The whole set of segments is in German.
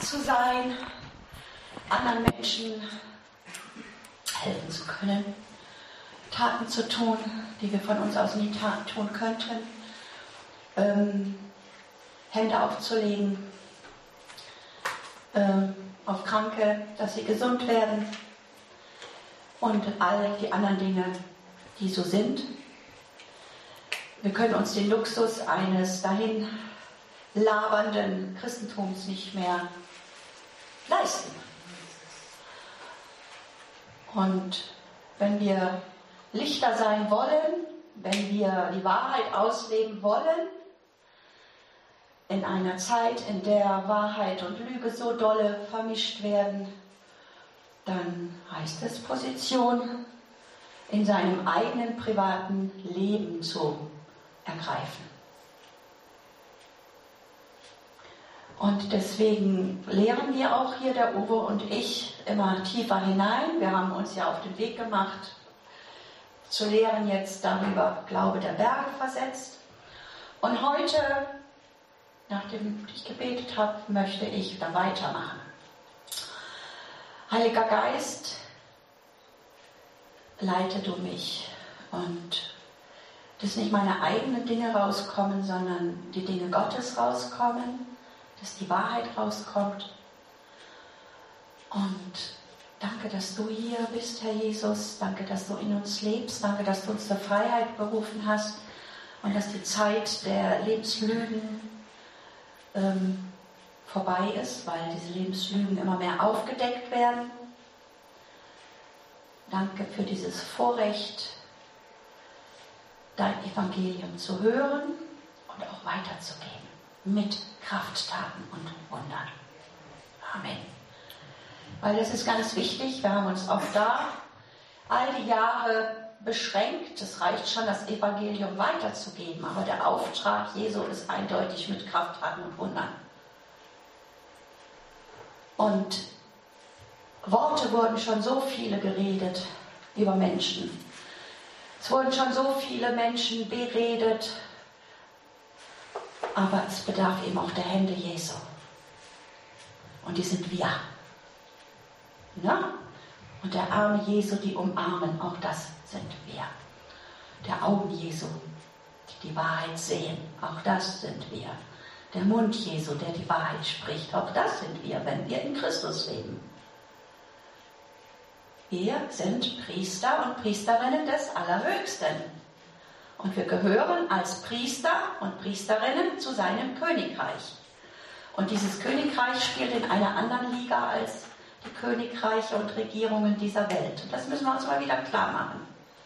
zu sein, anderen Menschen helfen zu können, Taten zu tun, die wir von uns aus nie tun könnten, Hände aufzulegen auf Kranke, dass sie gesund werden und all die anderen Dinge, die so sind. Wir können uns den Luxus eines dahin labernden Christentums nicht mehr leisten. Und wenn wir Lichter sein wollen, wenn wir die Wahrheit ausleben wollen, in einer Zeit, in der Wahrheit und Lüge so dolle vermischt werden, dann heißt es, Position in seinem eigenen privaten Leben zu ergreifen. Und deswegen lehren wir auch hier, der Uwe und ich, immer tiefer hinein. Wir haben uns ja auf den Weg gemacht, zu lehren jetzt darüber, Glaube der Berge versetzt. Und heute, nachdem ich gebetet habe, möchte ich da weitermachen. Heiliger Geist, leite du mich und dass nicht meine eigenen Dinge rauskommen, sondern die Dinge Gottes rauskommen, dass die Wahrheit rauskommt. Und danke, dass du hier bist, Herr Jesus. Danke, dass du in uns lebst. Danke, dass du uns zur Freiheit berufen hast und dass die Zeit der Lebenslügen vorbei ist, weil diese Lebenslügen immer mehr aufgedeckt werden. Danke für dieses Vorrecht, dein Evangelium zu hören und auch weiterzugeben mit Krafttaten und Wundern. Amen. Weil das ist ganz wichtig, wir haben uns auch da all die Jahre beschränkt. Es reicht schon, das Evangelium weiterzugeben, aber der Auftrag Jesu ist eindeutig mit Krafttaten und Wundern. Und Worte wurden schon so viele geredet über Menschen. Es wurden schon so viele Menschen beredet, aber es bedarf eben auch der Hände Jesu. Und die sind wir. Ja? Und der Arme Jesu, die umarmen, auch das sind wir. Der Augen Jesu, die die Wahrheit sehen, auch das sind wir. Der Mund Jesu, der die Wahrheit spricht, auch das sind wir, wenn wir in Christus leben. Wir sind Priester und Priesterinnen des Allerhöchsten. Und wir gehören als Priester und Priesterinnen zu seinem Königreich. Und dieses Königreich spielt in einer anderen Liga als die Königreiche und Regierungen dieser Welt. Und das müssen wir uns mal wieder klar machen.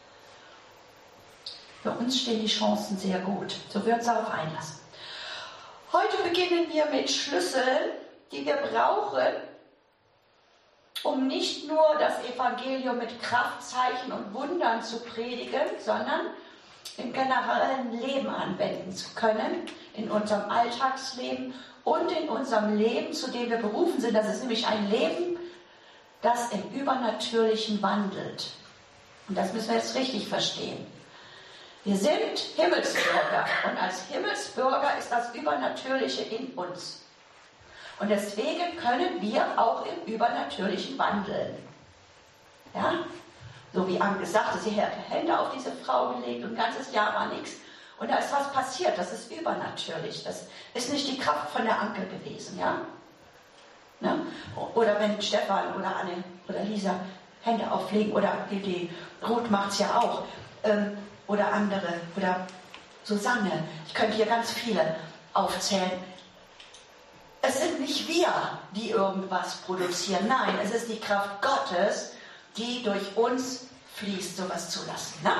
Für uns stehen die Chancen sehr gut. So wir uns darauf einlassen. Heute beginnen wir mit Schlüsseln, die wir brauchen, um nicht nur das Evangelium mit Kraftzeichen und Wundern zu predigen, sondern im generellen Leben anwenden zu können, in unserem Alltagsleben und in unserem Leben, zu dem wir berufen sind. Das ist nämlich ein Leben, das im Übernatürlichen wandelt. Und das müssen wir jetzt richtig verstehen. Wir sind Himmelsbürger und als Himmelsbürger ist das Übernatürliche in uns. Und deswegen können wir auch im Übernatürlichen wandeln. Ja? So wie Anke sagte, sie hat Hände auf diese Frau gelegt und ein ganzes Jahr war nichts. Und da ist was passiert, das ist übernatürlich. Das ist nicht die Kraft von der Anke gewesen. Ja? Ne? Oder wenn Stefan oder Anne oder Lisa Hände auflegen, oder die Ruth macht es ja auch, oder andere, oder Susanne, ich könnte hier ganz viele aufzählen. Es sind nicht wir, die irgendwas produzieren. Nein, es ist die Kraft Gottes, die durch uns fließt, sowas zu lassen. Ne?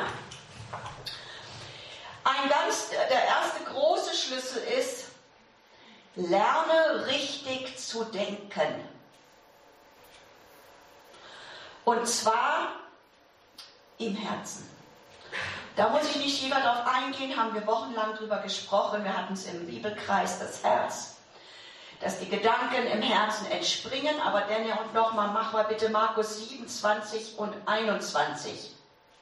Der erste große Schlüssel ist, lerne richtig zu denken. Und zwar im Herzen. Da muss ich nicht lieber drauf eingehen, haben wir wochenlang drüber gesprochen. Wir hatten es im Bibelkreis, das Herz. Dass die Gedanken im Herzen entspringen, aber dann ja und nochmal, mach mal bitte Markus 7, 20 und 21.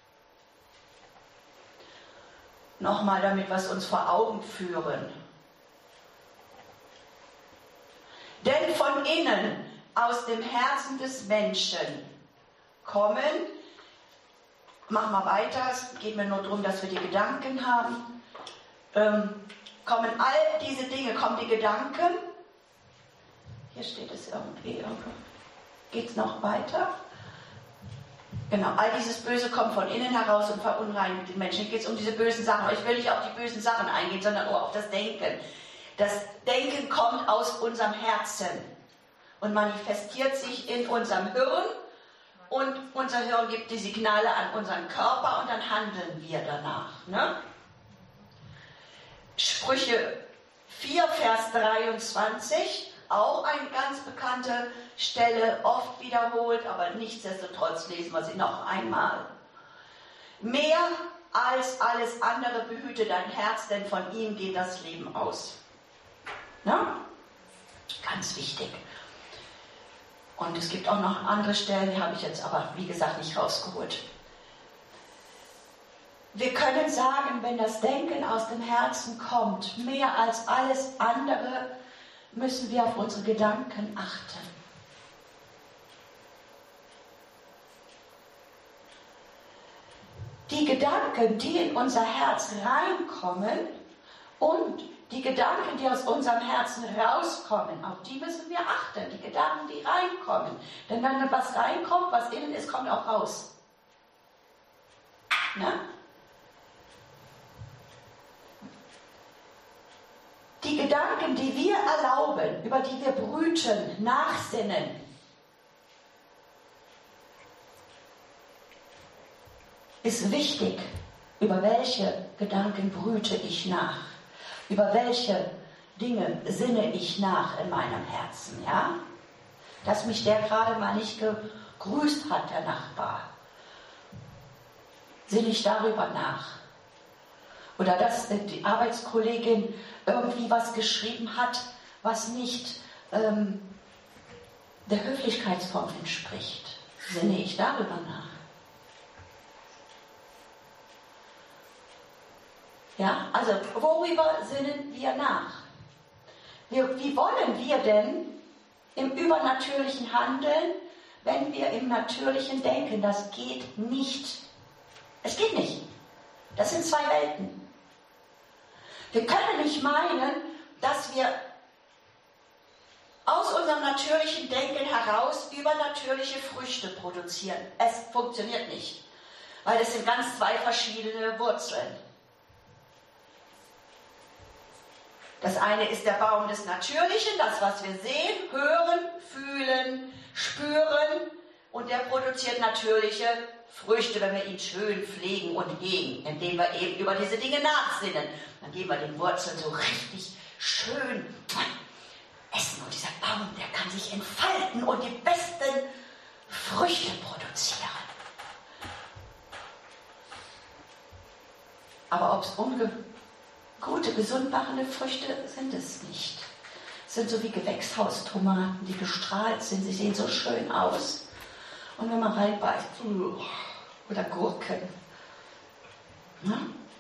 Nochmal, damit wir es uns vor Augen führen. Denn von von innen, aus dem Herzen des Menschen kommen. Mach mal weiter, es geht mir nur darum, dass wir die Gedanken haben. Kommen all diese Dinge, kommen die Gedanken. Hier steht es irgendwie. Geht es noch weiter? Genau, all dieses Böse kommt von innen heraus und verunreinigt den Menschen. Hier geht es um diese bösen Sachen. Aber ich will nicht auf die bösen Sachen eingehen, sondern nur auf das Denken. Das Denken kommt aus unserem Herzen und manifestiert sich in unserem Hirn. Und unser Hirn gibt die Signale an unseren Körper und dann handeln wir danach. Ne? Sprüche 4, Vers 23, auch eine ganz bekannte Stelle, oft wiederholt, aber nichtsdestotrotz lesen wir sie noch einmal. Mehr als alles andere behüte dein Herz, denn von ihm geht das Leben aus. Ne? Ganz wichtig. Und es gibt auch noch andere Stellen, die habe ich jetzt aber, wie gesagt, nicht rausgeholt. Wir können sagen, wenn das Denken aus dem Herzen kommt, mehr als alles andere, müssen wir auf unsere Gedanken achten. Die Gedanken, die in unser Herz reinkommen und die Gedanken, die aus unserem Herzen rauskommen, auf die müssen wir achten. Die Gedanken, die reinkommen. Denn wenn was reinkommt, was innen ist, kommt auch raus. Na? Die Gedanken, die wir erlauben, über die wir brüten, nachsinnen, ist wichtig, über welche Gedanken brüte ich nach. Über welche Dinge sinne ich nach in meinem Herzen, ja? Dass mich der gerade mal nicht gegrüßt hat, der Nachbar. Sinne ich darüber nach? Oder dass die Arbeitskollegin irgendwie was geschrieben hat, was nicht der Höflichkeitsform entspricht. Sinne ich darüber nach? Ja, also worüber sinnen wir nach? Wie wollen wir denn im Übernatürlichen handeln, wenn wir im Natürlichen denken? Das geht nicht. Es geht nicht. Das sind zwei Welten. Wir können nicht meinen, dass wir aus unserem natürlichen Denken heraus übernatürliche Früchte produzieren. Es funktioniert nicht, weil es sind ganz zwei verschiedene Wurzeln. Das eine ist der Baum des Natürlichen, das, was wir sehen, hören, fühlen, spüren, und der produziert natürliche Früchte, wenn wir ihn schön pflegen und hegen, indem wir eben über diese Dinge nachsinnen. Dann geben wir den Wurzeln so richtig schön essen, und dieser Baum, der kann sich entfalten und die besten Früchte produzieren. Aber ob es gute, gesund machende Früchte sind es nicht. Es sind so wie Gewächshaustomaten, die gestrahlt sind. Sie sehen so schön aus. Und wenn man reinbeißt, oder Gurken. Ja?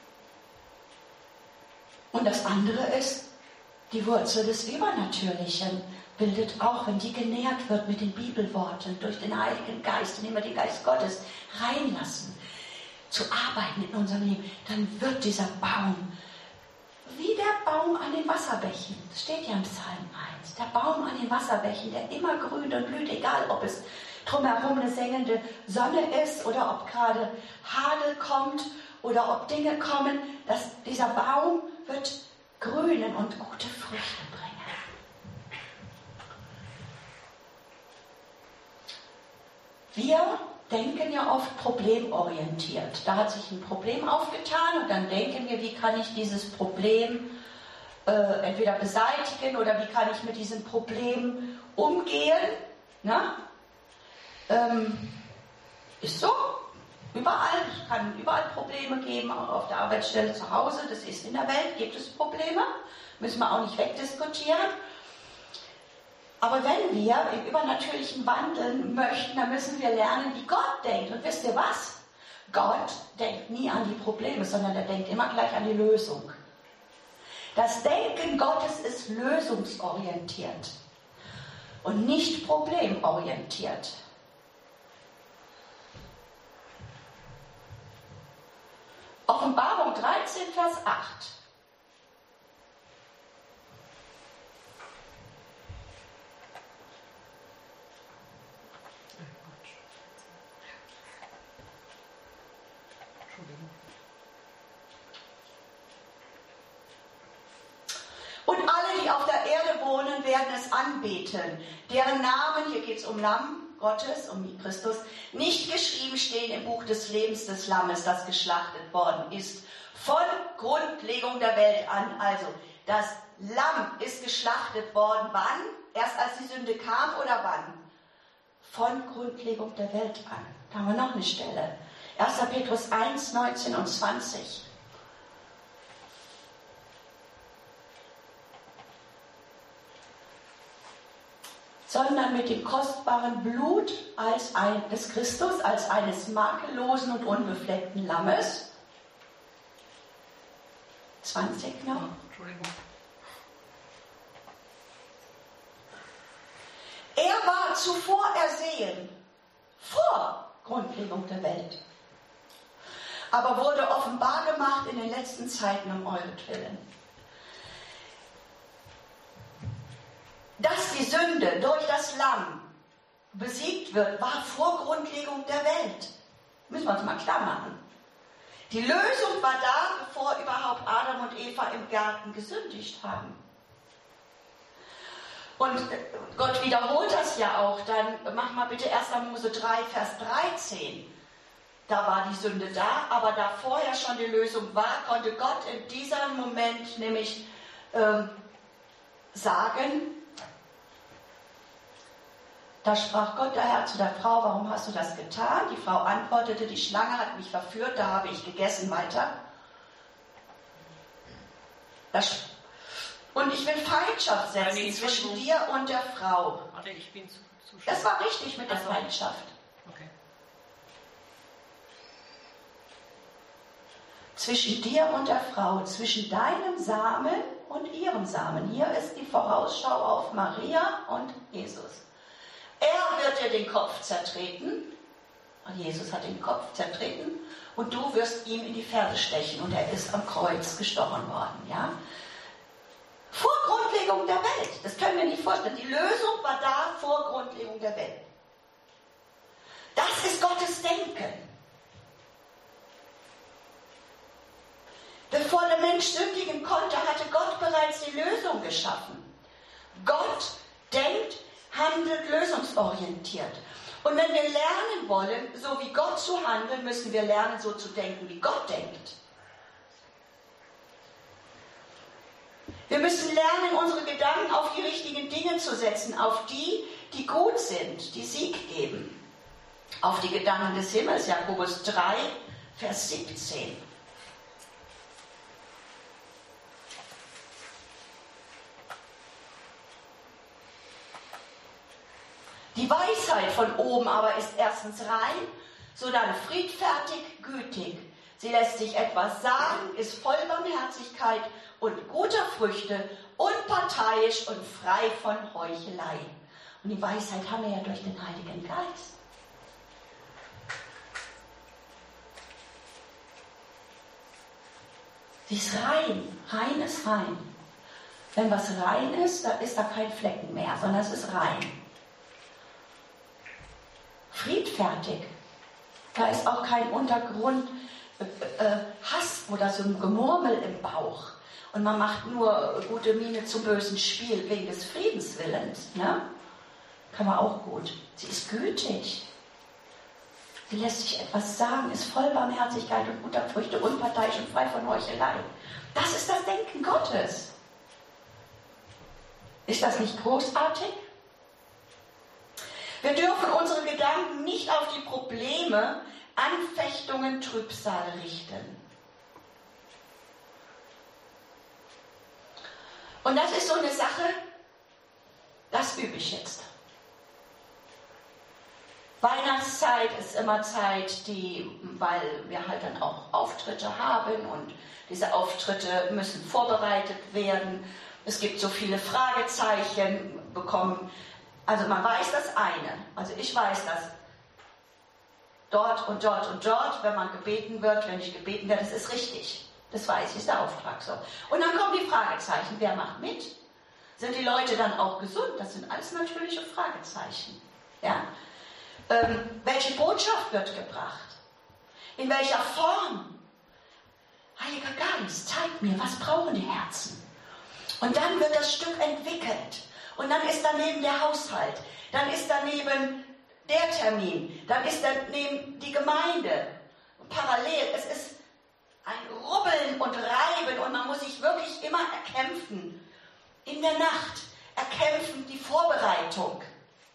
Und das andere ist, die Wurzel des Übernatürlichen bildet auch, wenn die genährt wird mit den Bibelworten, durch den Heiligen Geist, indem wir den Geist Gottes reinlassen, zu arbeiten in unserem Leben, dann wird dieser Baum wie der Baum an den Wasserbächen. Das steht ja im Psalm 1. Der Baum an den Wasserbächen, der immer grünt und blüht, egal ob es drumherum eine sengende Sonne ist oder ob gerade Hagel kommt oder ob Dinge kommen, dass dieser Baum wird grünen und gute Früchte bringen. Wir denken ja oft problemorientiert. Da hat sich ein Problem aufgetan und dann denken wir, wie kann ich dieses Problem entweder beseitigen oder wie kann ich mit diesem Problem umgehen. Na? Ist so. Überall. Es kann überall Probleme geben, auch auf der Arbeitsstelle, zu Hause. Das ist in der Welt, gibt es Probleme. Müssen wir auch nicht wegdiskutieren. Aber wenn wir im Übernatürlichen wandeln möchten, dann müssen wir lernen, wie Gott denkt. Und wisst ihr was? Gott denkt nie an die Probleme, sondern er denkt immer gleich an die Lösung. Das Denken Gottes ist lösungsorientiert. und nicht problemorientiert. Offenbarung 13, Vers 8. Und alle, die auf der Erde wohnen, werden es anbeten, deren Namen, hier geht es um Lamm Gottes, um Christus, nicht geschrieben stehen im Buch des Lebens des Lammes, das geschlachtet worden ist, von Grundlegung der Welt an. Also, das Lamm ist geschlachtet worden, wann? Erst als die Sünde kam oder wann? Von Grundlegung der Welt an. Da haben wir noch eine Stelle. 1. Petrus 1, 19 und 20. Sondern mit dem kostbaren Blut des Christus als eines makellosen und unbefleckten Lammes. 20 noch. Entschuldigung. Er war zuvor ersehen, vor Grundlegung der Welt, aber wurde offenbar gemacht in den letzten Zeiten um euretwillen. Dass die Sünde durch das Lamm besiegt wird, war vor Grundlegung der Welt. Müssen wir uns mal klar machen. Die Lösung war da, bevor überhaupt Adam und Eva im Garten gesündigt haben. Und Gott wiederholt das ja auch. Dann mach mal bitte 1. Mose 3, Vers 13. Da war die Sünde da, aber da vorher schon die Lösung war, konnte Gott in diesem Moment nämlich sagen, da sprach Gott daher zu der Frau, warum hast du das getan? Die Frau antwortete, die Schlange hat mich verführt, da habe ich gegessen, weiter. Und ich will Feindschaft setzen zwischen dir und der Frau. Warte, ich bin zu Das war richtig mit der Feindschaft. Okay. Zwischen dir und der Frau, zwischen deinem Samen und ihrem Samen. Hier ist die Vorausschau auf Maria und Jesus. Er wird dir den Kopf zertreten. Jesus hat den Kopf zertreten. Und du wirst ihm in die Ferse stechen. Und er ist am Kreuz gestochen worden. Ja? Vor Grundlegung der Welt. Das können wir nicht vorstellen. Die Lösung war da vor Grundlegung der Welt. Das ist Gottes Denken. Bevor der Mensch sündigen konnte, hatte Gott bereits die Lösung geschaffen. Gott denkt, handelt lösungsorientiert. Und wenn wir lernen wollen, so wie Gott zu handeln, müssen wir lernen, so zu denken, wie Gott denkt. Wir müssen lernen, unsere Gedanken auf die richtigen Dinge zu setzen, auf die, die gut sind, die Sieg geben. Auf die Gedanken des Himmels, Jakobus 3, Vers 17. Die Weisheit von oben aber ist erstens rein, sodann friedfertig, gütig. Sie lässt sich etwas sagen, ist voll Barmherzigkeit und guter Früchte, unparteiisch und frei von Heuchelei. Und die Weisheit haben wir ja durch den Heiligen Geist. Sie ist rein. Rein ist rein. Wenn was rein ist, da ist da kein Flecken mehr, sondern es ist rein. Friedfertig. Da ist auch kein Untergrund Hass oder so ein Gemurmel im Bauch. Und man macht nur gute Miene zum bösen Spiel wegen des Friedenswillens. Ne? Kann man auch gut. Sie ist gütig. Sie lässt sich etwas sagen, ist voll Barmherzigkeit und guter Früchte, unparteiisch und frei von Heuchelei. Das ist das Denken Gottes. Ist das nicht großartig? Wir dürfen unsere Gedanken nicht auf die Probleme, Anfechtungen, Trübsal richten. Und das ist so eine Sache, das übe ich jetzt. Weihnachtszeit ist immer Zeit, weil wir halt dann auch Auftritte haben und diese Auftritte müssen vorbereitet werden. Es gibt so viele Fragezeichen, bekommen Also man weiß das eine. Also ich weiß, dass dort und dort und dort, wenn man gebeten wird, wenn ich gebeten werde, das ist richtig. Das weiß ich, ist der Auftrag so. Und dann kommen die Fragezeichen. Wer macht mit? Sind die Leute dann auch gesund? Das sind alles natürliche Fragezeichen. Ja? Welche Botschaft wird gebracht? In welcher Form? Heiliger Geist, zeig mir, was brauchen die Herzen? Und dann wird das Stück entwickelt. Und dann ist daneben der Haushalt. Dann ist daneben der Termin. Dann ist daneben die Gemeinde. Und parallel, es ist ein Rubbeln und Reiben und man muss sich wirklich immer erkämpfen. In der Nacht erkämpfen die Vorbereitung.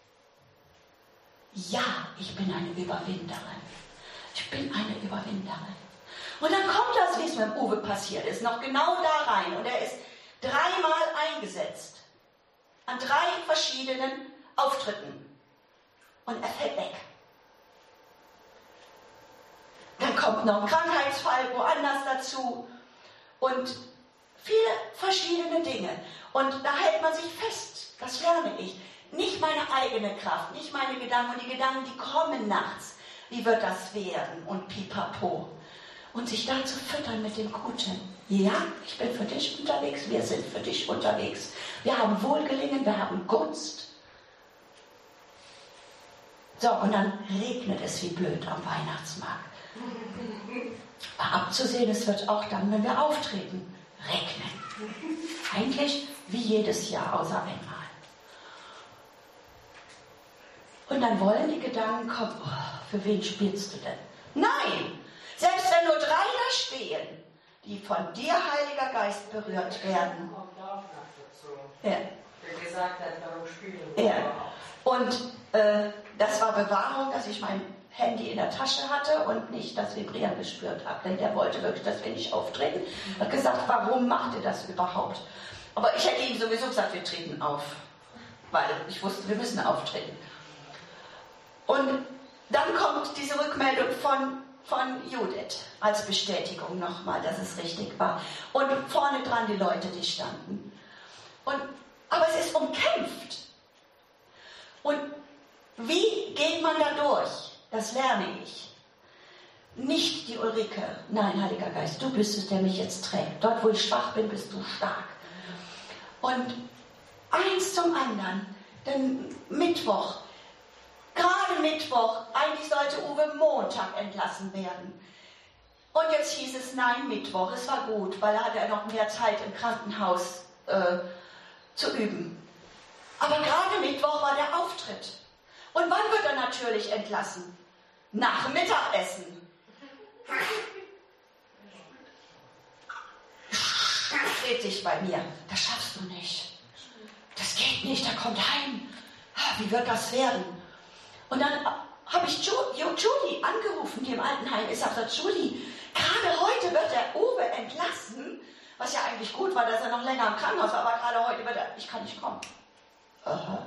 Ja, ich bin eine Überwinderin. Ich bin eine Überwinderin. Und dann kommt das, wie es mit dem Uwe passiert ist, noch genau da rein. Und er ist 3-mal eingesetzt. An 3 verschiedenen Auftritten. Und er fällt weg. Dann kommt noch ein Krankheitsfall woanders dazu. Und viele verschiedene Dinge. Und da hält man sich fest. Das lerne ich. Nicht meine eigene Kraft, nicht meine Gedanken. Und die Gedanken, die kommen nachts. Wie wird das werden? Und pipapo. Und sich da zu füttern mit dem Guten. Ja, ich bin für dich unterwegs, wir sind für dich unterwegs. Wir haben Wohlgelingen, wir haben Gunst. So, und dann regnet es wie blöd am Weihnachtsmarkt. Abzusehen, es wird auch dann, wenn wir auftreten, regnen. Eigentlich wie jedes Jahr, außer einmal. Und dann wollen die Gedanken kommen, oh, für wen spielst du denn? Nein! Selbst wenn nur 3 da stehen, die von dir, Heiliger Geist, berührt werden. Kommt auch noch dazu. Ja. Der gesagt hat, warum spielen wir? Ja. Und das war Bewahrung, dass ich mein Handy in der Tasche hatte und nicht das Vibrieren gespürt habe. Denn der wollte wirklich, dass wir nicht auftreten. Er hat gesagt, warum macht ihr das überhaupt? Aber ich hätte ihm sowieso gesagt, wir treten auf. Weil ich wusste, wir müssen auftreten. Und dann kommt diese Rückmeldung von Judith als Bestätigung nochmal, dass es richtig war. Und vorne dran die Leute, die standen. Aber es ist umkämpft. Und wie geht man da durch? Das lerne ich. Nicht die Ulrike. Nein, Heiliger Geist, du bist es, der mich jetzt trägt. Dort, wo ich schwach bin, bist du stark. Und eins zum anderen. Denn Mittwoch, gerade Mittwoch, eigentlich sollte Uwe Montag entlassen werden. Und jetzt hieß es, nein, Mittwoch. Es war gut, weil da hatte er noch mehr Zeit im Krankenhaus zu üben. Aber gerade Mittwoch war der Auftritt. Und wann wird er natürlich entlassen? Nach dem Mittagessen. Dreht sich bei mir. Das schaffst du nicht. Das geht nicht, er kommt heim. Wie wird das werden? Und dann habe ich Judy angerufen, die im Altenheim ist. Ich sagte, Judy, gerade heute wird der Uwe entlassen. Was ja eigentlich gut war, dass er noch länger im Krankenhaus war. Aber gerade heute wird er, ich kann nicht kommen. Aha.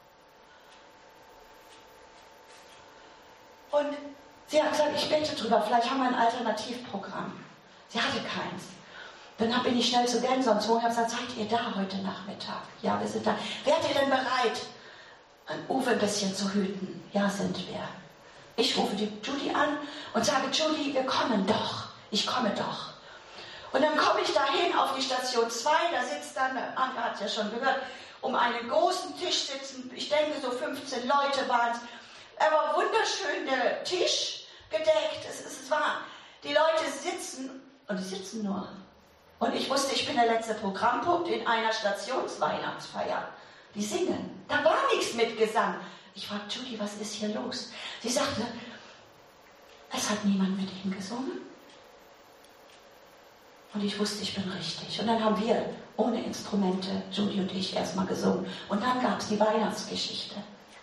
Und sie hat gesagt, ich bete drüber, vielleicht haben wir ein Alternativprogramm. Sie hatte keins. Dann bin ich schnell zu Gensons, wo ich habe gesagt, seid ihr da heute Nachmittag? Ja, wir sind da. Wärt ihr denn bereit, Uwe ein bisschen zu hüten? Ja, sind wir. Ich rufe die Judy an und sage, Judy, wir kommen doch. Ich komme doch. Und dann komme ich dahin auf die Station 2, da sitzt dann, Anke hat es ja schon gehört, um einen großen Tisch sitzen, ich denke so 15 Leute waren es. Er war wunderschön, der Tisch gedeckt, es war, die Leute sitzen und die sitzen nur. Und ich wusste, ich bin der letzte Programmpunkt in einer Stationsweihnachtsfeier. Die singen. Da war nichts mit Gesang. Ich fragte Judy, was ist hier los? Sie sagte, es hat niemand mit ihm gesungen. Und ich wusste, ich bin richtig. Und dann haben wir ohne Instrumente, Judy und ich, erstmal gesungen. Und dann gab es die Weihnachtsgeschichte.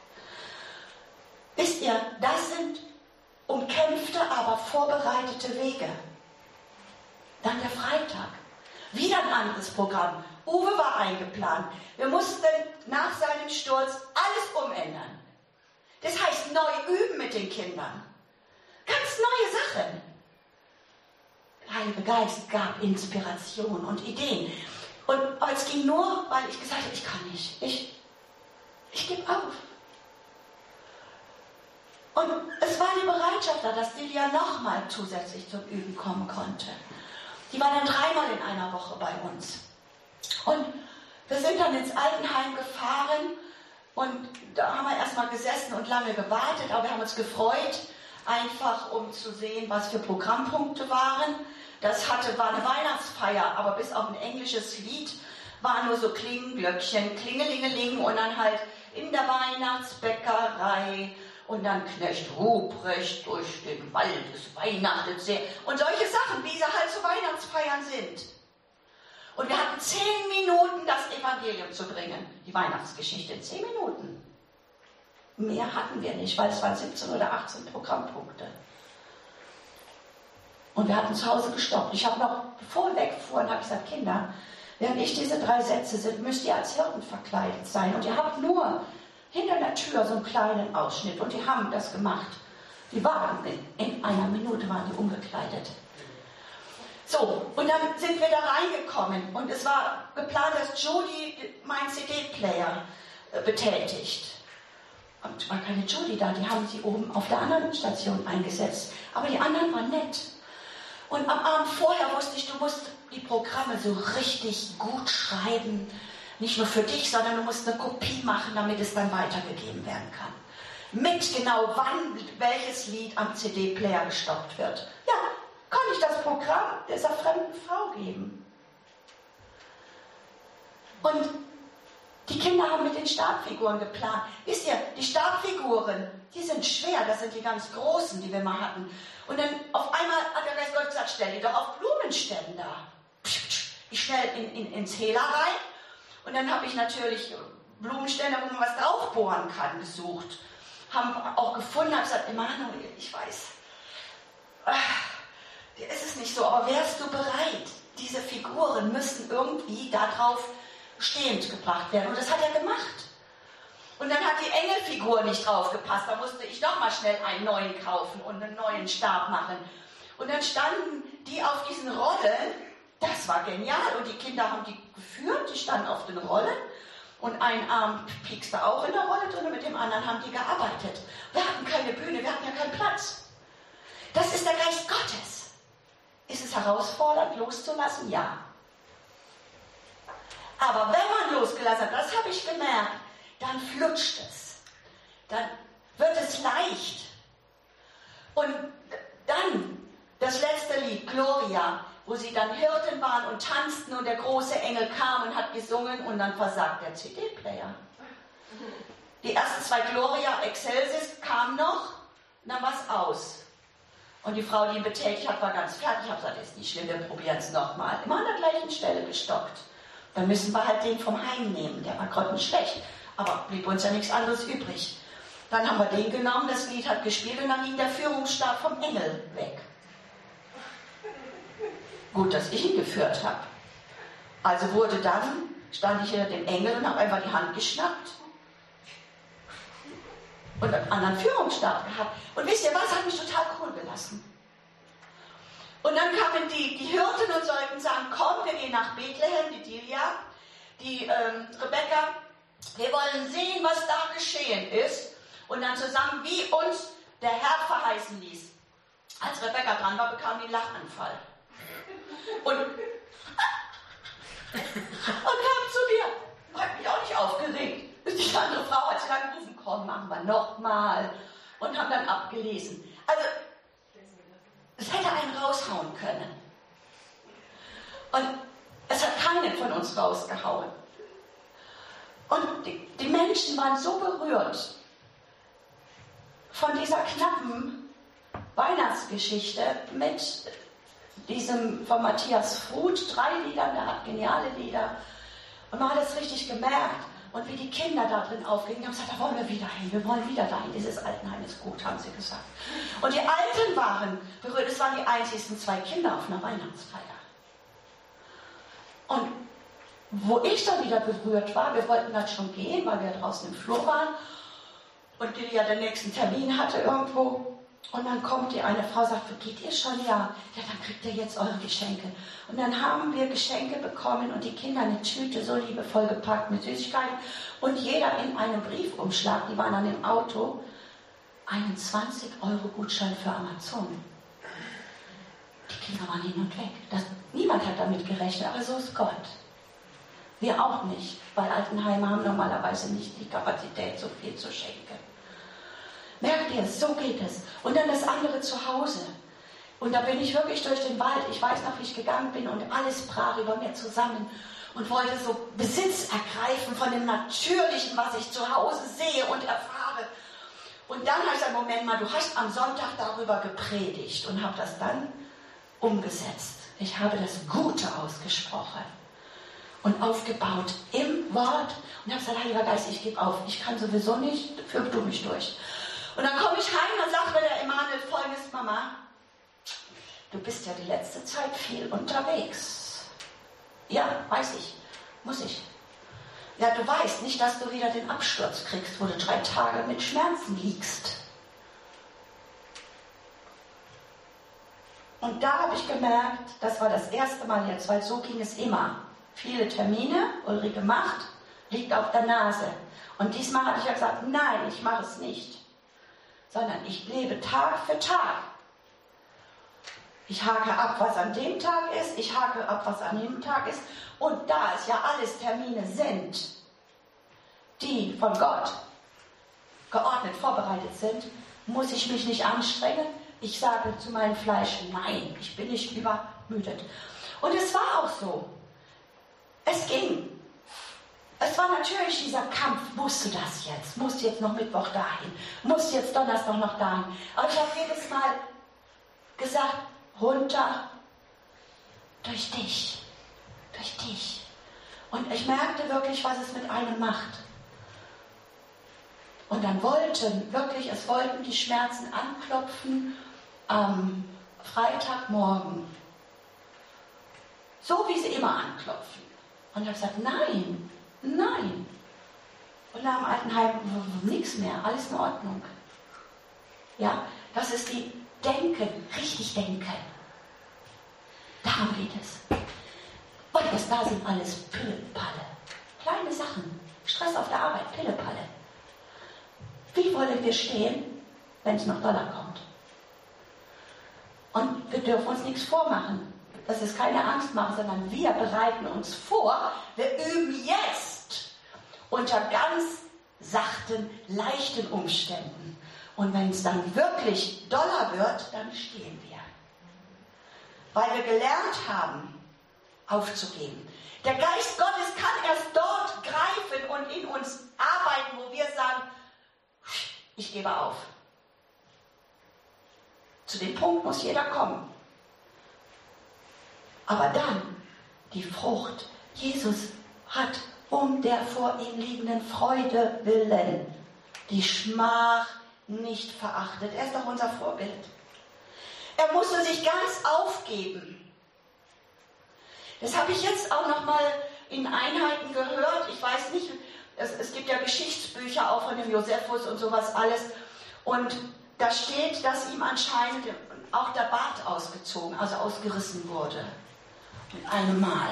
Wisst ihr, das sind umkämpfte, aber vorbereitete Wege. Dann der Freitag. Wieder ein anderes Programm. Uwe war eingeplant. Wir mussten nach seinem Sturz alles umändern. Das heißt, neu üben mit den Kindern. Ganz neue Sachen. Der Heilige Geist gab Inspiration und Ideen. Und es ging nur, weil ich gesagt habe, ich kann nicht. Ich gebe auf. Und es war die Bereitschaft da, dass Delia nochmal zusätzlich zum Üben kommen konnte. Die war dann 3-mal in einer Woche bei uns. Und wir sind dann ins Altenheim gefahren und da haben wir erstmal gesessen und lange gewartet, aber wir haben uns gefreut, einfach um zu sehen, was für Programmpunkte waren. War eine Weihnachtsfeier, aber bis auf ein englisches Lied war nur so Klingelglöckchen, Klingelingeling und dann halt in der Weihnachtsbäckerei und dann Knecht Ruprecht durch den Wald, es weihnachtet sehr und solche Sachen, wie sie halt zu Weihnachtsfeiern sind. Und wir hatten 10 Minuten, das Evangelium zu bringen, die Weihnachtsgeschichte, 10 Minuten. Mehr hatten wir nicht, weil es waren 17 oder 18 Programmpunkte. Und wir hatten zu Hause gestoppt. Ich habe noch, bevor wir wegfuhren, habe ich gesagt, Kinder, während ich diese 3 Sätze sind, müsst ihr als Hirten verkleidet sein. Und ihr habt nur hinter der Tür so einen kleinen Ausschnitt. Und die haben das gemacht. Die waren in einer Minute waren die umgekleidet. So, und dann sind wir da reingekommen. Und es war geplant, dass Judy meinen CD-Player betätigt. Und es war keine Judy da, die haben sie oben auf der anderen Station eingesetzt. Aber die anderen waren nett. Und am Abend vorher wusste ich, du musst die Programme so richtig gut schreiben. Nicht nur für dich, sondern du musst eine Kopie machen, damit es dann weitergegeben werden kann. Mit genau wann welches Lied am CD-Player gestoppt wird. Ja, kann ich das Programm dieser fremden Frau geben. Und die Kinder haben mit den Stabfiguren geplant. Wisst ihr, die Stabfiguren, die sind schwer, das sind die ganz großen, die wir mal hatten. Und dann auf einmal hat der Geist Gott gesagt, stell die doch auf Blumenständer. Ich schnell ins Hela rein und dann habe ich natürlich Blumenständer, wo man was draufbohren kann, gesucht. Haben auch gefunden, habe gesagt, Emanuel, ich weiß, dir ist es nicht so, aber wärst du bereit? Diese Figuren müssten irgendwie darauf stehend gebracht werden. Und das hat er gemacht. Und dann hat die Engelfigur nicht draufgepasst. Da musste ich noch mal schnell einen neuen kaufen und einen neuen Stab machen. Und dann standen die auf diesen Rollen. Das war genial. Und die Kinder haben die geführt. Die standen auf den Rollen. Und ein Arm piekste auch in der Rolle drin. Und mit dem anderen haben die gearbeitet. Wir hatten keine Bühne. Wir hatten ja keinen Platz. Das ist der Geist Gottes. Ist es herausfordernd, loszulassen? Ja. Aber wenn man losgelassen hat, das habe ich gemerkt, dann flutscht es. Dann wird es leicht. Und dann das letzte Lied, Gloria, wo sie dann Hirten waren und tanzten und der große Engel kam und hat gesungen und dann versagt der CD-Player. Die ersten 2 Gloria Excelsis kamen noch und dann war es aus. Und die Frau, die ihn betätigt hat, war ganz fertig. Ich habe gesagt, ist nicht schlimm, wir probieren es nochmal. Immer an der gleichen Stelle gestoppt. Dann müssen wir halt den vom Heim nehmen, der war grottenschlecht. Aber blieb uns ja nichts anderes übrig. Dann haben wir den genommen, das Lied hat gespielt und dann ging der Führungsstab vom Engel weg. Gut, dass ich ihn geführt habe. Also stand ich hinter dem Engel und habe einfach die Hand geschnappt. Und einen anderen Führungsstab gehabt. Und wisst ihr was, hat mich total cool gelassen. Und dann kamen die Hirten und sollten sagen, komm, wir gehen nach Bethlehem, die Delia, die Rebecca, wir wollen sehen, was da geschehen ist. Und dann zusammen, wie uns der Herr verheißen ließ. Als Rebecca dran war, bekam die einen Lachanfall. Und kam zu mir. Hat mich auch nicht aufgeregt. Bis die andere Frau hat sie dann gerufen, komm, machen wir nochmal. Und haben dann abgelesen. Also, es hätte einen raushauen können. Und es hat keinen von uns rausgehauen. Und die Menschen waren so berührt von dieser knappen Weihnachtsgeschichte mit diesem von Matthias Fruth, 3 Liedern, der hat geniale Lieder. Und man hat es richtig gemerkt. Und wie die Kinder da drin aufgingen, haben gesagt, da wollen wir wieder hin, wir wollen wieder dahin. Dieses Altenheim ist gut, haben sie gesagt. Und die Alten waren berührt, es waren die einzigsten 2 Kinder auf einer Weihnachtsfeier. Und wo ich dann wieder berührt war, wir wollten dann schon gehen, weil wir draußen im Flur waren und die ja den nächsten Termin hatte irgendwo. Und dann kommt die eine Frau, sagt, wo geht ihr schon? Ja, dann kriegt ihr jetzt eure Geschenke. Und dann haben wir Geschenke bekommen und die Kinder eine Tüte so liebevoll gepackt mit Süßigkeiten und jeder in einem Briefumschlag, die waren dann im Auto, einen 20-Euro-Gutschein für Amazon. Die Kinder waren hin und weg. Niemand hat damit gerechnet, aber so ist Gott. Wir auch nicht, weil Altenheime haben normalerweise nicht die Kapazität, so viel zu schenken. Merkt ihr es, so geht es. Und dann das andere zu Hause. Und da bin ich wirklich durch den Wald. Ich weiß noch, wie ich gegangen bin und alles brach über mir zusammen und wollte so Besitz ergreifen von dem Natürlichen, was ich zu Hause sehe und erfahre. Und dann habe ich gesagt, Moment mal, du hast am Sonntag darüber gepredigt und habe das dann umgesetzt. Ich habe das Gute ausgesprochen und aufgebaut im Wort und habe gesagt, Heiliger Geist, ich gebe auf. Ich kann sowieso nicht, führ du mich durch. Und dann komme ich heim und sagt mir der Emanuel folgendes, Mama, du bist ja die letzte Zeit viel unterwegs. Ja, weiß ich, muss ich. Ja, du weißt nicht, dass du wieder den Absturz kriegst, wo du 3 Tage mit Schmerzen liegst. Und da habe ich gemerkt, das war das erste Mal jetzt, weil so ging es immer. Viele Termine, Ulrike macht, liegt auf der Nase. Und diesmal habe ich ja gesagt, nein, ich mache es nicht. Sondern ich lebe Tag für Tag. Ich hake ab, was an dem Tag ist, ich hake ab, was an dem Tag ist. Und da es ja alles Termine sind, die von Gott geordnet vorbereitet sind, muss ich mich nicht anstrengen. Ich sage zu meinem Fleisch, nein, ich bin nicht übermüdet. Und es war auch so. Es ging. Es war natürlich dieser Kampf, musst du das jetzt? Musst du jetzt noch Mittwoch dahin? Musst du jetzt Donnerstag noch dahin? Aber ich habe jedes Mal gesagt, runter, durch dich. Durch dich. Und ich merkte wirklich, was es mit einem macht. Und dann es wollten die Schmerzen anklopfen am Freitagmorgen. So wie sie immer anklopfen. Und ich habe gesagt, nein. Und nach dem Altenheim, nichts mehr, alles in Ordnung. Ja, das ist die Denken, richtig denken. Darum geht es. Und was da sind alles Pillepalle. Kleine Sachen. Stress auf der Arbeit, Pillepalle. Wie wollen wir stehen, wenn es noch Dollar kommt? Und wir dürfen uns nichts vormachen. Das ist keine Angstmache, sondern wir bereiten uns vor. Wir üben jetzt unter ganz sachten, leichten Umständen. Und wenn es dann wirklich Dollar wird, dann stehen wir. Weil wir gelernt haben, aufzugeben. Der Geist Gottes kann erst dort greifen und in uns arbeiten, wo wir sagen, ich gebe auf. Zu dem Punkt muss jeder kommen. Aber dann die Frucht. Jesus hat um der vor ihm liegenden Freude willen die Schmach nicht verachtet. Er ist doch unser Vorbild. Er musste sich ganz aufgeben. Das habe ich jetzt auch noch mal in Einheiten gehört. Ich weiß nicht, es gibt ja Geschichtsbücher auch von dem Josephus und sowas alles. Und da steht, dass ihm anscheinend auch der Bart ausgezogen, also ausgerissen wurde. Mit einem Mal.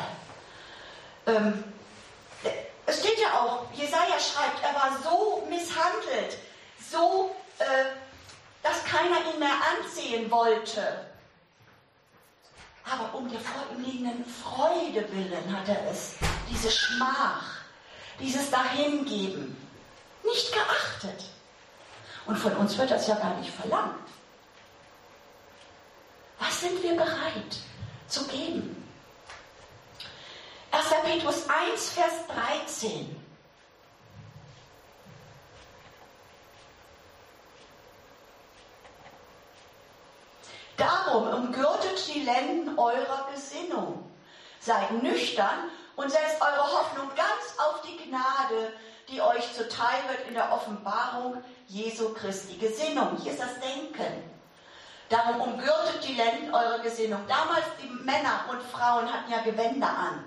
Es steht ja auch, Jesaja schreibt, er war so misshandelt, so, dass keiner ihn mehr ansehen wollte. Aber um der vor ihm liegenden Freude willen hat er es, diese Schmach, dieses Dahingeben, nicht geachtet. Und von uns wird das ja gar nicht verlangt. Was sind wir bereit zu geben? 1. Petrus 1, Vers 13. Darum umgürtet die Lenden eurer Gesinnung. Seid nüchtern und setzt eure Hoffnung ganz auf die Gnade, die euch zuteil wird in der Offenbarung Jesu Christi. Gesinnung, hier ist das Denken. Darum umgürtet die Lenden eure Gesinnung. Damals die Männer und Frauen hatten ja Gewänder an.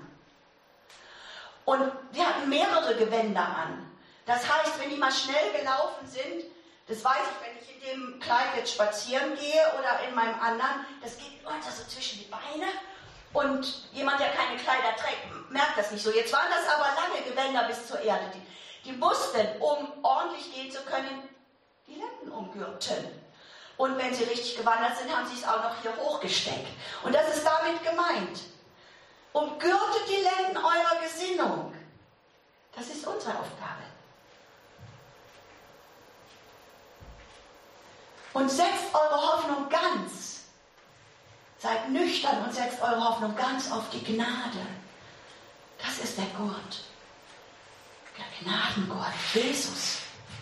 Und die hatten mehrere Gewänder an. Das heißt, wenn die mal schnell gelaufen sind, Das weiß ich, wenn ich in dem Kleid jetzt spazieren gehe oder in meinem anderen, das geht unter so zwischen die Beine. Und jemand, der keine Kleider trägt, merkt das nicht so. Jetzt waren das aber lange Gewänder bis zur Erde. Die mussten, um ordentlich gehen zu können, die Lenden umgürten. Und wenn sie richtig gewandert sind, haben sie es auch noch hier hochgesteckt. Und das ist damit gemeint. Umgürtet die Lenden eurer Gesinnung. Das ist unsere Aufgabe. Und setzt eure Hoffnung ganz. Seid nüchtern und setzt eure Hoffnung ganz auf die Gnade. Das ist der Gurt. Der Gnadengurt, Jesus.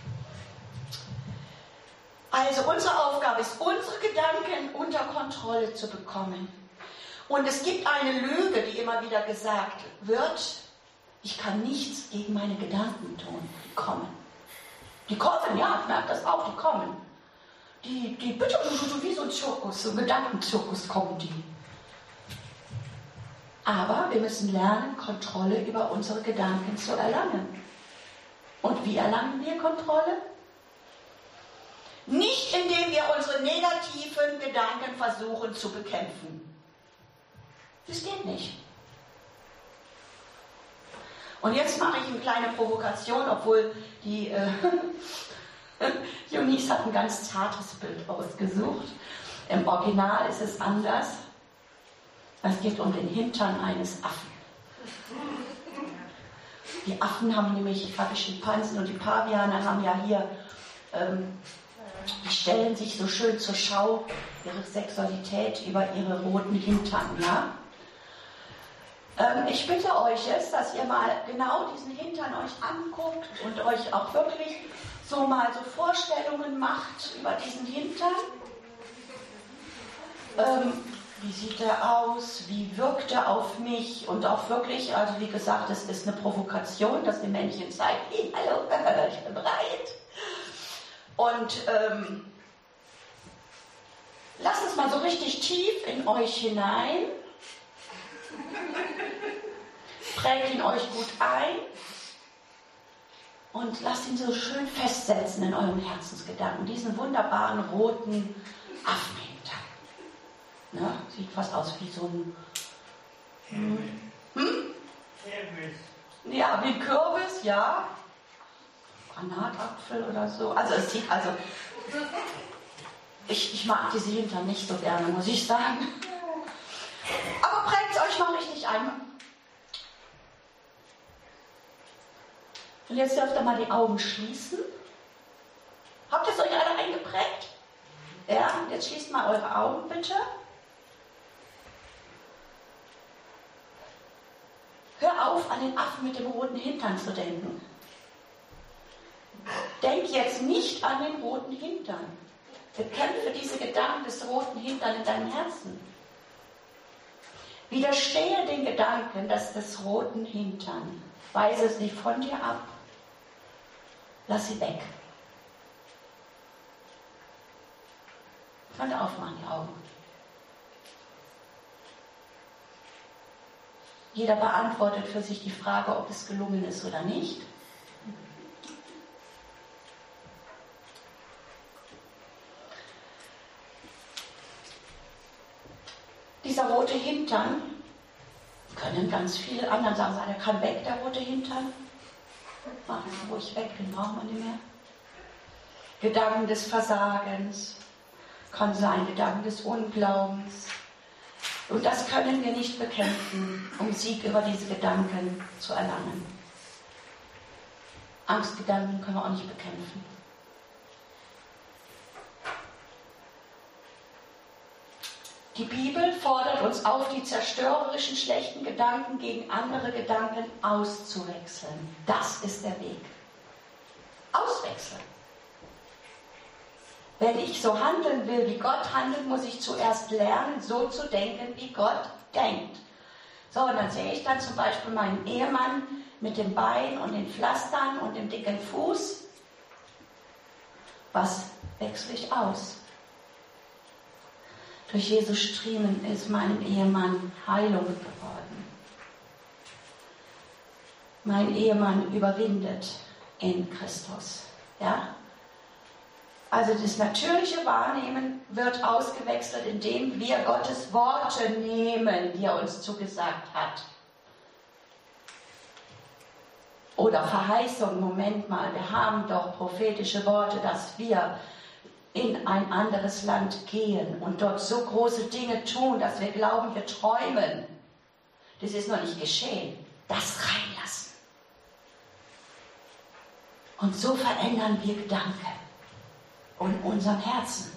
Also unsere Aufgabe ist, unsere Gedanken unter Kontrolle zu bekommen. Und es gibt eine Lüge, die immer wieder gesagt wird, ich kann nichts gegen meine Gedanken tun. Die kommen. Die kommen, ja, ich merke das auch, die kommen. Die bitte, wie so ein Zirkus, so ein Gedankenzirkus kommen die. Aber wir müssen lernen, Kontrolle über unsere Gedanken zu erlangen. Und wie erlangen wir Kontrolle? Nicht indem wir unsere negativen Gedanken versuchen zu bekämpfen. Das geht nicht. Und jetzt mache ich eine kleine Provokation, obwohl die Eunice hat ein ganz zartes Bild ausgesucht. Im Original ist es anders. Es geht um den Hintern eines Affen. Die Affen haben nämlich Schimpansen und die Paviane haben ja hier, die stellen sich so schön zur Schau, ihre Sexualität über ihre roten Hintern. Ja? Ich bitte euch jetzt, dass ihr mal genau diesen Hintern euch anguckt und euch auch wirklich so mal so Vorstellungen macht über diesen Hintern. Wie sieht er aus? Wie wirkt er auf mich? Und auch wirklich, also wie gesagt, es ist eine Provokation, dass die Männchen zeigen, hey, hallo, ich bin bereit. Und lasst es mal so richtig tief in euch hinein. Prägt ihn euch gut ein. Und lasst ihn so schön festsetzen in eurem Herzensgedanken. Diesen wunderbaren roten Affenhintern. Ne? Sieht fast aus wie so ein... Kürbis. Ja, wie ein Kürbis, ja. Granatapfel oder so. Also es sieht also... Ich mag diese Hintern nicht so gerne, muss ich sagen. Aber prägt es euch mal richtig ein. Und jetzt dürft ihr mal die Augen schließen. Habt ihr es euch alle eingeprägt? Ja, jetzt schließt mal eure Augen bitte. Hör auf, an den Affen mit dem roten Hintern zu denken. Denk jetzt nicht an den roten Hintern. Bekämpfe diese Gedanken des roten Hintern in deinem Herzen. Widerstehe den Gedanken des roten Hintern. Weise sie von dir ab. Lass sie weg. Könnt ihr aufmachen, die Augen. Jeder beantwortet für sich die Frage, ob es gelungen ist oder nicht. Dieser rote Hintern, können ganz viele anderen sagen, der kann weg, der rote Hintern. Mach ihn ruhig weg, den brauchen wir nicht mehr. Gedanken des Versagens, kann sein, Gedanken des Unglaubens. Und das können wir nicht bekämpfen, um Sieg über diese Gedanken zu erlangen. Angstgedanken können wir auch nicht bekämpfen. Die Bibel fordert uns auf, die zerstörerischen, schlechten Gedanken gegen andere Gedanken auszuwechseln. Das ist der Weg. Auswechseln. Wenn ich so handeln will, wie Gott handelt, muss ich zuerst lernen, so zu denken, wie Gott denkt. So, und dann sehe ich dann zum Beispiel meinen Ehemann mit dem Bein und den Pflastern und dem dicken Fuß. Was wechsle ich aus? Durch Jesus Striemen ist meinem Ehemann Heilung geworden. Mein Ehemann überwindet in Christus. Ja? Also das natürliche Wahrnehmen wird ausgewechselt, indem wir Gottes Worte nehmen, die er uns zugesagt hat. Oder Verheißung, Moment mal, wir haben doch prophetische Worte, dass wir in ein anderes Land gehen und dort so große Dinge tun, dass wir glauben, wir träumen. Das ist noch nicht geschehen. Das reinlassen. Und so verändern wir Gedanken und unserem Herzen.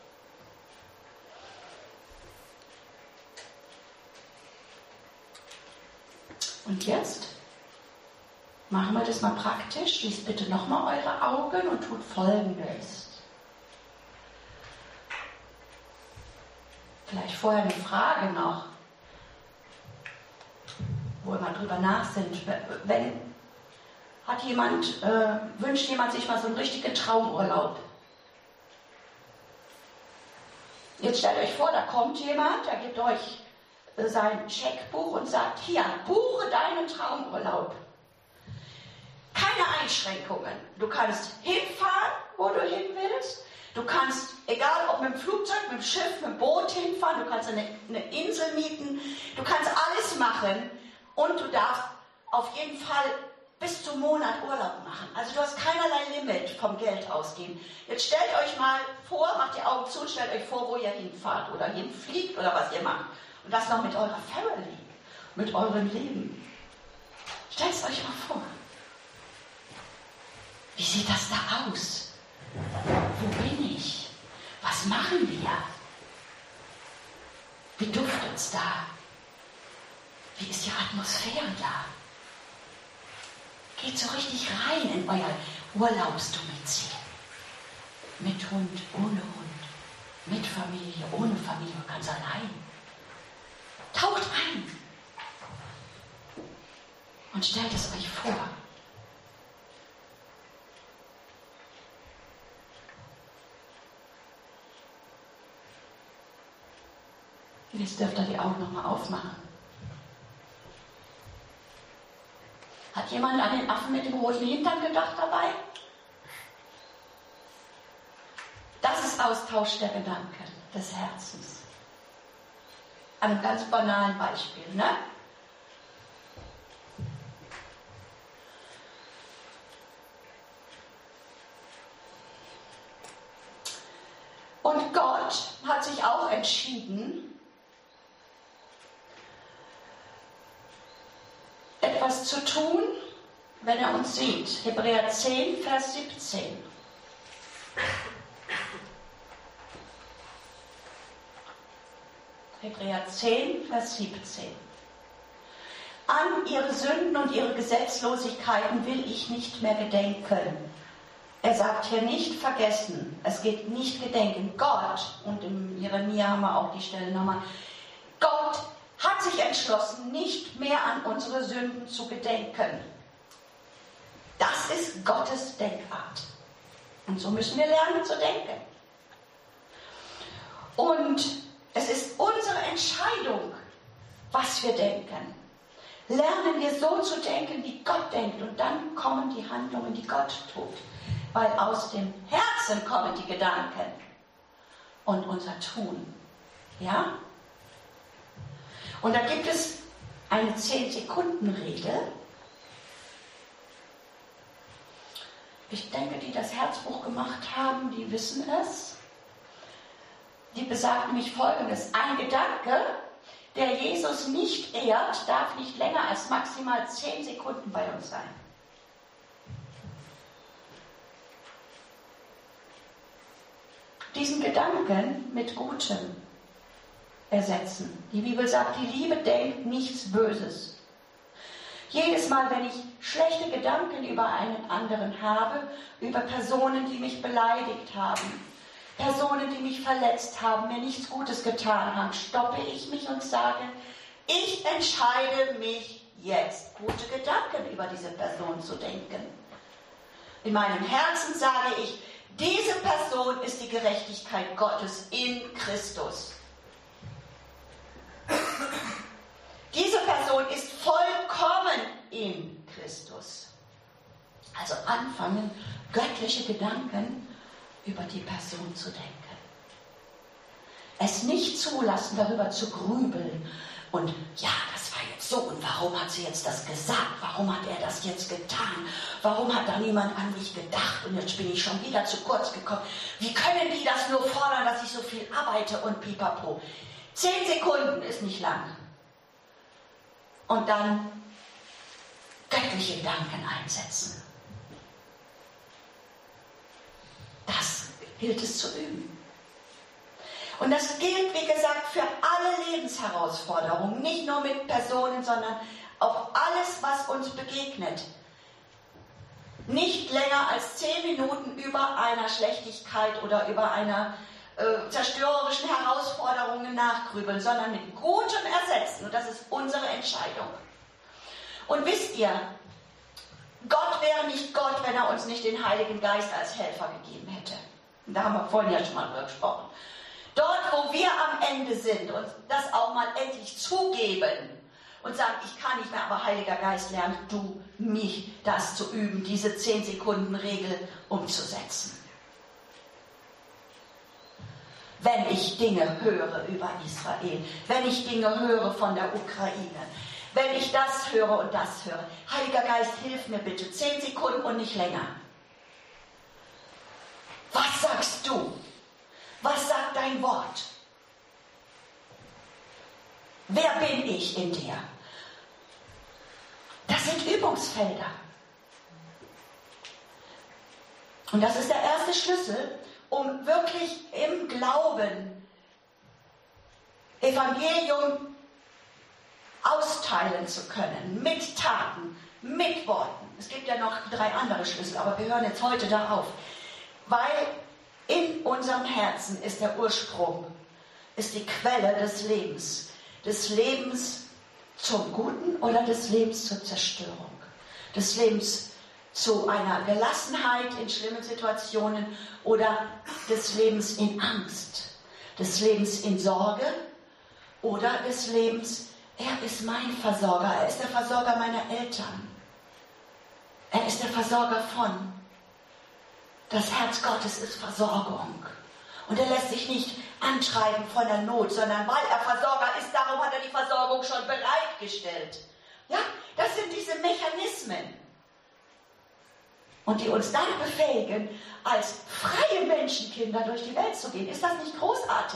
Und jetzt machen wir das mal praktisch. Schließt bitte nochmal eure Augen und tut Folgendes. Vielleicht vorher eine Frage noch, wo wir mal drüber nachsinnen. Wünscht jemand sich mal so einen richtigen Traumurlaub? Jetzt stellt euch vor, da kommt jemand, der gibt euch sein Scheckbuch und sagt, hier, buche deinen Traumurlaub. Keine Einschränkungen. Du kannst hinfahren, wo du hin willst. Du kannst, egal ob mit dem Flugzeug, mit dem Schiff, mit dem Boot hinfahren, du kannst eine Insel mieten, du kannst alles machen und du darfst auf jeden Fall bis zum Monat Urlaub machen. Also du hast keinerlei Limit vom Geld ausgeben. Jetzt stellt euch mal vor, macht die Augen zu und stellt euch vor, wo ihr hinfahrt oder hinfliegt oder was ihr macht. Und das noch mit eurer Family, mit eurem Leben. Stellt es euch mal vor. Wie sieht das da aus? Wo bin ich? Was machen wir? Wie duftet es da? Wie ist die Atmosphäre da? Geht so richtig rein in euer Urlaubsdomizil. Mit Hund, ohne Hund. Mit Familie, ohne Familie, ganz allein. Taucht ein. Und stellt es euch vor. Jetzt dürft ihr die Augen nochmal aufmachen. Hat jemand an den Affen mit dem roten Hintern gedacht dabei? Das ist Austausch der Gedanken, des Herzens. An einem ganz banalen Beispiel, ne? Und Gott hat sich auch entschieden, etwas zu tun, wenn er uns sieht. Hebräer 10, Vers 17. Hebräer 10, Vers 17. An ihre Sünden und ihre Gesetzlosigkeiten will ich nicht mehr gedenken. Er sagt hier nicht vergessen. Es geht nicht gedenken. Gott, und im Jeremia haben wir auch die Stelle nochmal, Gott hat sich entschlossen, nicht mehr an unsere Sünden zu gedenken. Das ist Gottes Denkart. Und so müssen wir lernen zu denken. Und es ist unsere Entscheidung, was wir denken. Lernen wir so zu denken, wie Gott denkt. Und dann kommen die Handlungen, die Gott tut. Weil aus dem Herzen kommen die Gedanken und unser Tun. Ja? Und da gibt es eine 10-Sekunden-Regel. Ich denke, die das Herzbuch gemacht haben, die wissen es. Die besagt nämlich Folgendes. Ein Gedanke, der Jesus nicht ehrt, darf nicht länger als maximal 10 Sekunden bei uns sein. Diesen Gedanken mit Gutem ersetzen. Die Bibel sagt, die Liebe denkt nichts Böses. Jedes Mal, wenn ich schlechte Gedanken über einen anderen habe, über Personen, die mich beleidigt haben, Personen, die mich verletzt haben, mir nichts Gutes getan haben, stoppe ich mich und sage, ich entscheide mich jetzt, gute Gedanken über diese Person zu denken. In meinem Herzen sage ich, diese Person ist die Gerechtigkeit Gottes in Christus. Diese Person ist vollkommen in Christus. Also anfangen, göttliche Gedanken über die Person zu denken. Es nicht zulassen, darüber zu grübeln. Und ja, das war jetzt so. Und warum hat sie jetzt das gesagt? Warum hat er das jetzt getan? Warum hat da niemand an mich gedacht? Und jetzt bin ich schon wieder zu kurz gekommen. Wie können die das nur fordern, dass ich so viel arbeite und pipapo? 10 Sekunden ist nicht lang. Und dann göttliche Gedanken einsetzen. Das gilt es zu üben. Und das gilt, wie gesagt, für alle Lebensherausforderungen, nicht nur mit Personen, sondern auch alles, was uns begegnet. Nicht länger als 10 Minuten über einer Schlechtigkeit oder über einer zerstörerischen Herausforderungen nachgrübeln, sondern mit Gutem ersetzen. Und das ist unsere Entscheidung. Und wisst ihr, Gott wäre nicht Gott, wenn er uns nicht den Heiligen Geist als Helfer gegeben hätte. Und da haben wir vorhin ja schon mal drüber gesprochen. Dort, wo wir am Ende sind und das auch mal endlich zugeben und sagen, ich kann nicht mehr, aber Heiliger Geist, lerne du mich, das zu üben, diese 10-Sekunden-Regel umzusetzen. Wenn ich Dinge höre über Israel, wenn ich Dinge höre von der Ukraine, wenn ich das höre und das höre, Heiliger Geist, hilf mir bitte, 10 Sekunden und nicht länger. Was sagst du? Was sagt dein Wort? Wer bin ich in dir? Das sind Übungsfelder. Und das ist der erste Schlüssel, um wirklich im Glauben Evangelium austeilen zu können, mit Taten, mit Worten. Es gibt ja noch 3 andere Schlüssel, aber wir hören jetzt heute darauf. Weil in unserem Herzen ist der Ursprung, ist die Quelle des Lebens zum Guten oder des Lebens zur Zerstörung, des Lebens zu einer Gelassenheit in schlimmen Situationen oder des Lebens in Angst, des Lebens in Sorge oder des Lebens, er ist mein Versorger, er ist der Versorger meiner Eltern, er ist der Versorger von. Das Herz Gottes ist Versorgung. Und er lässt sich nicht antreiben von der Not, sondern weil er Versorger ist, darum hat er die Versorgung schon bereitgestellt. Ja, das sind diese Mechanismen. Und die uns dann befähigen, als freie Menschenkinder durch die Welt zu gehen. Ist das nicht großartig?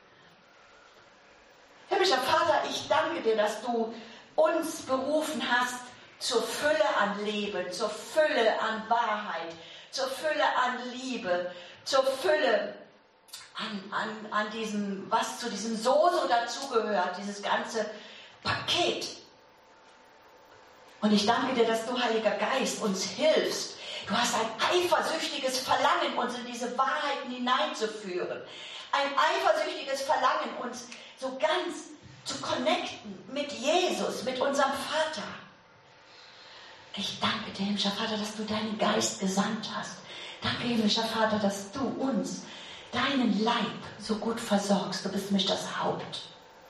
Himmlischer Vater, ich danke dir, dass du uns berufen hast zur Fülle an Leben, zur Fülle an Wahrheit, zur Fülle an Liebe, zur Fülle an diesem, was zu diesem Soso dazugehört, dieses ganze Paket. Und ich danke dir, dass du, Heiliger Geist, uns hilfst. Du hast ein eifersüchtiges Verlangen, uns in diese Wahrheiten hineinzuführen. Ein eifersüchtiges Verlangen, uns so ganz zu connecten mit Jesus, mit unserem Vater. Ich danke dir, himmlischer Vater, dass du deinen Geist gesandt hast. Danke, himmlischer Vater, dass du uns, deinen Leib, so gut versorgst. Du bist nämlich das Haupt.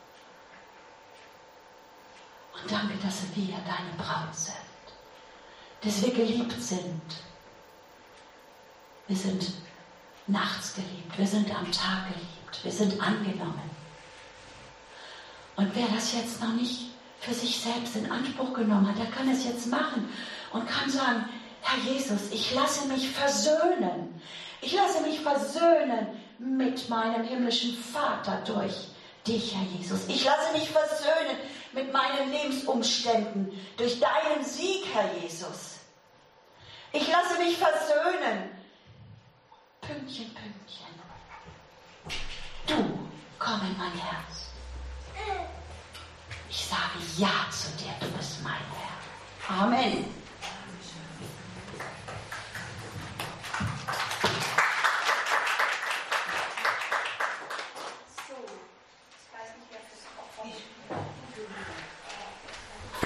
Und danke, dass wir deine Braut sind. Dass wir geliebt sind. Wir sind nachts geliebt. Wir sind am Tag geliebt. Wir sind angenommen. Und wer das jetzt noch nicht für sich selbst in Anspruch genommen hat, der kann es jetzt machen und kann sagen, Herr Jesus, ich lasse mich versöhnen. Ich lasse mich versöhnen mit meinem himmlischen Vater durch dich, Herr Jesus. Ich lasse mich versöhnen mit meinen Lebensumständen durch deinen Sieg, Herr Jesus. Ich lasse mich versöhnen. Pünktchen, Pünktchen. Du, komm in mein Herz. Ich sage Ja zu dir, du bist mein Herr. Amen.